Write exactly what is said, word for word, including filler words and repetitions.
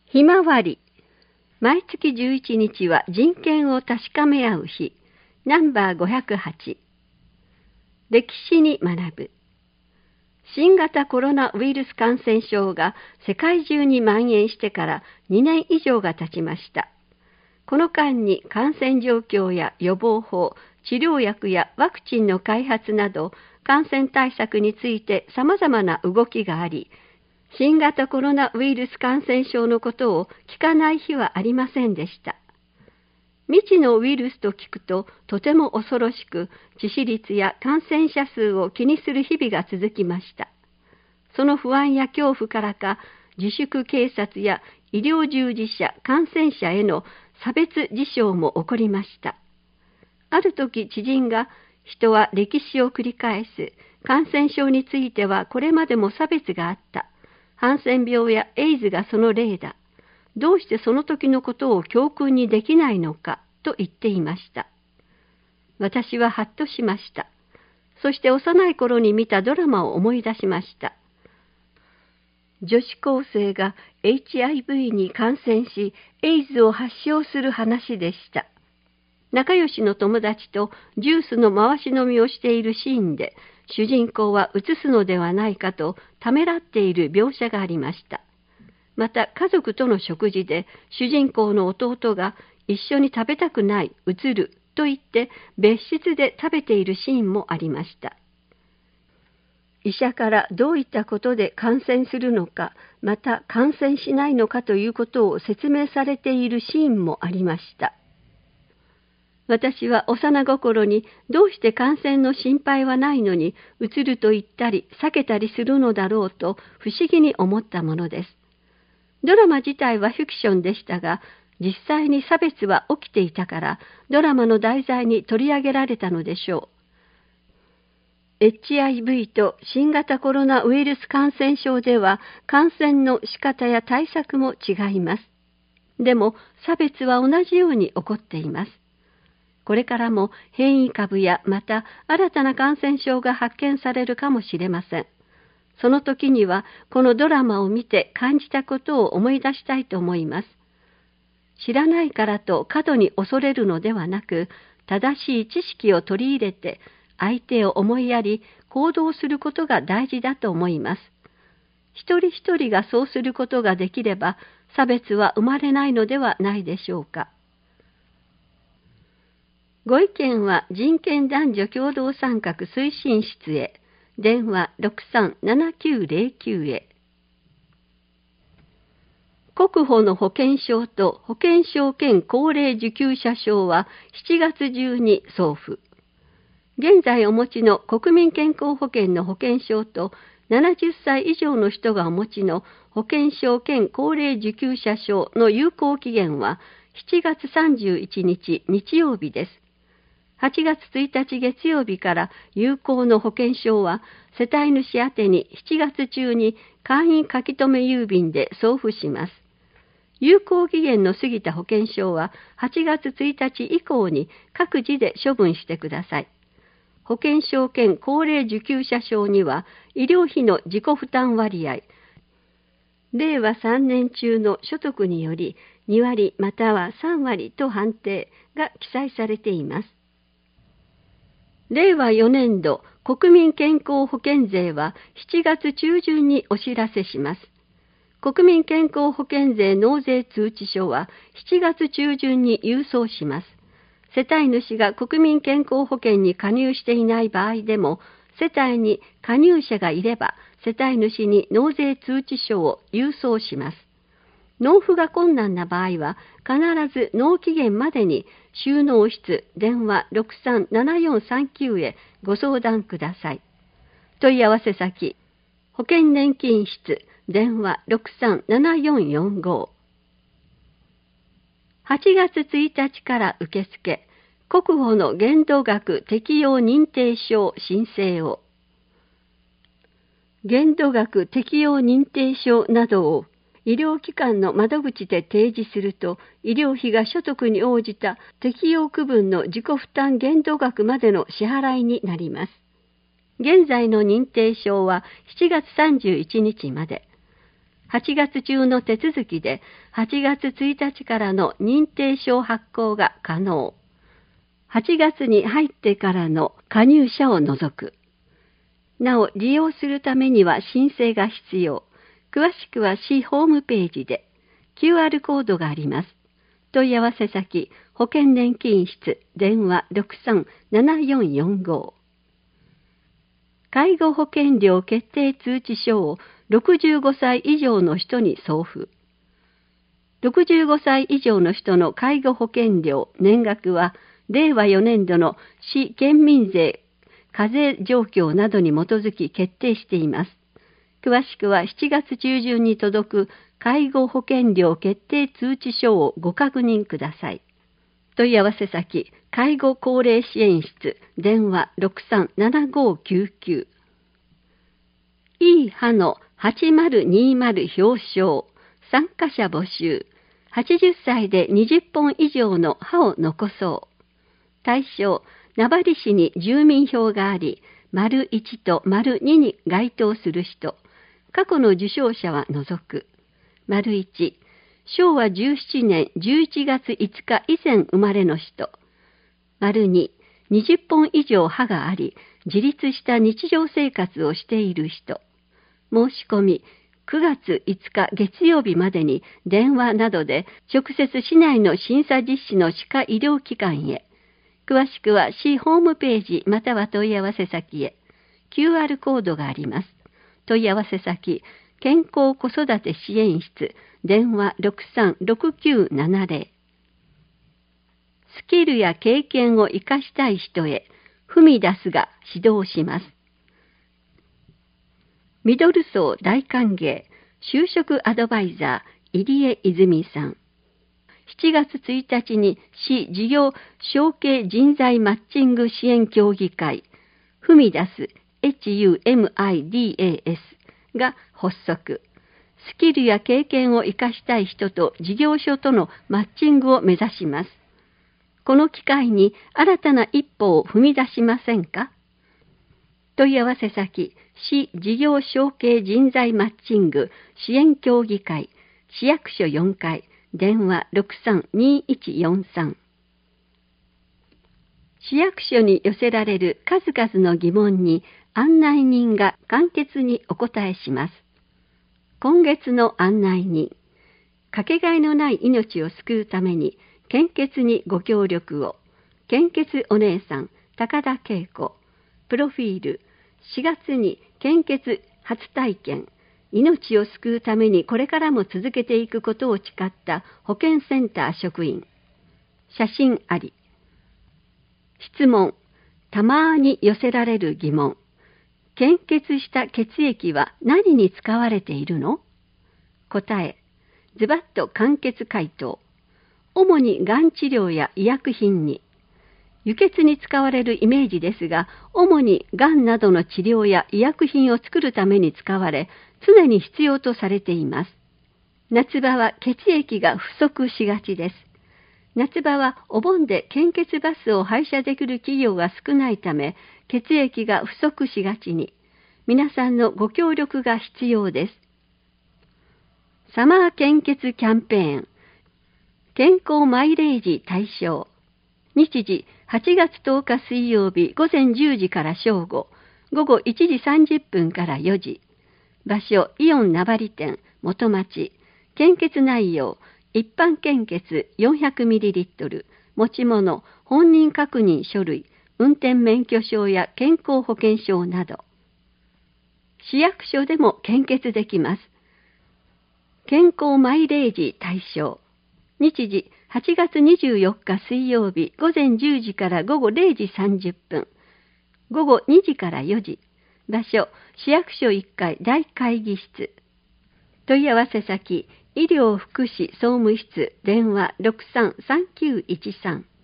ひまわり。毎月じゅういちにちは人権を確かめ合う日。ナンバーごひゃくはち。歴史に学ぶ。新型コロナウイルス感染症が世界中に蔓延してからにねん以上が経ちました。この間に感染状況や予防法、治療薬やワクチンの開発など感染対策について様々な動きがあり、新型コロナウイルス感染症のことを聞かない日はありませんでした。未知のウイルスと聞くととても恐ろしく、致死率や感染者数を気にする日々が続きました。その不安や恐怖からか、自粛警察や医療従事者、感染者への差別自傷も起こりました。ある時、知人が、人は歴史を繰り返す。感染症についてはこれまでも差別があった。ハンセン病やエイズがその例だ。どうしてその時のことを教訓にできないのかと言っていました。私はハッとしました。そして幼い頃に見たドラマを思い出しました。女子高生が エイチアイブイ に感染し、エイズを発症する話でした。仲良しの友達とジュースの回し飲みをしているシーンで、主人公はうつすのではないかとためらっている描写がありました。また家族との食事で主人公の弟が一緒に食べたくない、うつると言って別室で食べているシーンもありました。医者からどういったことで感染するのか、また感染しないのかということを説明されているシーンもありました。私は幼心にどうして感染の心配はないのにうつると言ったり避けたりするのだろうと不思議に思ったものです。ドラマ自体はフィクションでしたが、実際に差別は起きていたからドラマの題材に取り上げられたのでしょう。エイチアイブイ と新型コロナウイルス感染症では感染の仕方や対策も違います。でも差別は同じように起こっています。これからも変異株やまた新たな感染症が発見されるかもしれません。その時にはこのドラマを見て感じたことを思い出したいと思います。知らないからと過度に恐れるのではなく、正しい知識を取り入れて相手を思いやり行動することが大事だと思います。一人一人がそうすることができれば差別は生まれないのではないでしょうか。ご意見は人権男女共同参画推進室へ。電話 ろくさんななきゅうゼロきゅう へ。国保の保険証と保険証兼高齢受給者証はしちがつ中に送付。現在お持ちの国民健康保険の保険証とななじゅっさい以上の人がお持ちの保険証兼高齢受給者証の有効期限はしちがつさんじゅういちにち日曜日です。はちがつついたち月曜日から有効の保険証は世帯主宛てにしちがつ中に簡易書留郵便で送付します。有効期限の過ぎた保険証ははちがつついたち以降に各自で処分してください。保険証兼高齢受給者証には医療費の自己負担割合、れいわさんねん中の所得によりにわりまたはさんわりと判定が記載されています。れいわよねんど国民健康保険税はしちがつ中旬にお知らせします。国民健康保険税納税通知書はしちがつ中旬に郵送します。世帯主が国民健康保険に加入していない場合でも、世帯に加入者がいれば、世帯主に納税通知書を郵送します。納付が困難な場合は、必ず納期限までに収納室電話 ろくさんななよんさんきゅう へご相談ください。問い合わせ先、保険年金室電話 ろくさんななよんよんご。はちがつついたちから受付、国保の限度額適用認定証申請を。限度額適用認定証などを医療機関の窓口で提示すると、医療費が所得に応じた適用区分の自己負担限度額までの支払いになります。現在の認定証はしちがつさんじゅういちにちまで。 はちがつ中の手続きではちがつついたちからの認定証発行が可能。はちがつに入ってからの加入者を除く。なお、利用するためには申請が必要。詳しくは市ホームページで キューアール コードがあります。問い合わせ先、保険年金室、電話 ろくさんななよんよんご。介護保険料決定通知書をろくじゅうごさい以上の人に送付。ろくじゅうごさい以上の人の介護保険料年額は、れいわよねんどの市県民税課税状況などに基づき決定しています。詳しくはしちがつ中旬に届く介護保険料決定通知書をご確認ください。問い合わせ先、介護高齢支援室、電話 ろくさんななごきゅうきゅう。いい歯のはちまるにまる表彰、参加者募集。はちじゅっさいでにじゅっぽん以上の歯を残そう。対象、名張市に住民票があり、丸いちと丸にに該当する人。過去の受賞者は除く。丸いち、しょうわじゅうななねんじゅういちがついつか以前生まれの人。丸に、にじゅっぽん以上歯があり、自立した日常生活をしている人。申し込み、くがついつか月曜日までに電話などで直接市内の審査実施の歯科医療機関へ。詳しくは市ホームページまたは問い合わせ先へ。キューアール コードがあります。問い合わせ先、健康子育て支援室、電話 ろくさんろくきゅうななぜろ。スキルや経験を生かしたい人へ、踏み出すが指導します。ミドル層大歓迎、就職アドバイザー、入江泉さん。しちがつついたちに市事業承継人材マッチング支援協議会、踏み出す エイチユーエムアイディーエーエス が発足。スキルや経験を生かしたい人と事業所とのマッチングを目指します。この機会に新たな一歩を踏み出しませんか？問い合わせ先、市事業承継人材マッチング支援協議会、市役所よんかい、電話 ろくさんにいちよんさん。市役所に寄せられる数々の疑問に案内人が簡潔にお答えします。今月の案内人、かけがえのない命を救うために献血にご協力を。献血お姉さん、高田恵子。プロフィール、しがつに献血初体験。命を救うためにこれからも続けていくことを誓った保健センター職員。写真あり。質問、たまに寄せられる疑問。献血した血液は何に使われているの？答え、ズバッと簡潔回答。主にがん治療や医薬品に。輸血に使われるイメージですが、主にがんなどの治療や医薬品を作るために使われ、常に必要とされています。夏場は血液が不足しがちです。夏場はお盆で献血バスを配車できる企業が少ないため、血液が不足しがちに。皆さんのご協力が必要です。サマー献血キャンペーン。健康マイレージ対象。日時はちがつとおか水曜日ごぜんじゅうじから正午、午後いちじさんじゅっぷんからよじ。場所イオン名張店元町。献血内容一般献血 よんひゃくミリリットル、持ち物本人確認書類、運転免許証や健康保険証など。市役所でも献血できます。健康マイレージ対象。日時はちがつにじゅうよっか水曜日ごぜんじゅうじから午後れいじさんじゅっぷん、午後にじからよじ。場所市役所いっかい大会議室。問い合わせ先、医療福祉総務室、電話 ろくさんさんきゅういちさん。